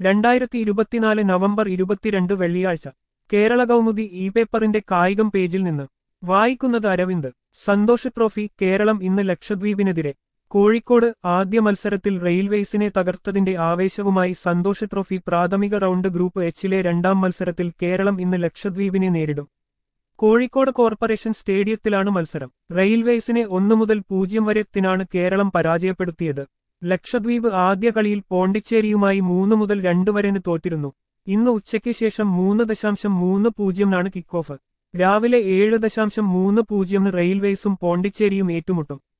2024 November 22 വെള്ളിയാഴ്ച Kerala Kaumudi E പേപ്പറിന്റെ കായികം പേജിൽ നിന്ന് വായിക്കുന്നത് അരവിന്ദ്. സന്തോഷ് ട്രോഫി കേരളം ഇന്ന് ലക്ഷദ്വീപിനെതിരെ. കോഴിക്കോട് ആദ്യ മത്സരത്തിൽ റെയിൽവേസിനെ തകർത്തതിന്റെ ആവേശവുമായി സന്തോഷ് ട്രോഫി പ്രാഥമിക റൗണ്ട് ഗ്രൂപ്പ് എച്ചിലെ രണ്ടാം മത്സരത്തിൽ കേരളം ഇന്ന് ലക്ഷദ്വീപിനെ നേരിടും. കോഴിക്കോട് കോർപ്പറേഷൻ സ്റ്റേഡിയത്തിലാണ് മത്സരം. റെയിൽവേസിനെ 1-0 വരെത്തിനാണ് കേരളം പരാജയപ്പെടുത്തിയത്. ലക്ഷദ്വീപ് ആദ്യ കളിയിൽ പോണ്ടിച്ചേരിയുമായി 3-2 വരെന് തോറ്റിരുന്നു. ഇന്ന് ഉച്ചയ്ക്ക് ശേഷം 3.30 കിക്ക് ഓഫ്. രാവിലെ 7.30 റെയിൽവേസും പോണ്ടിച്ചേരിയും ഏറ്റുമുട്ടും.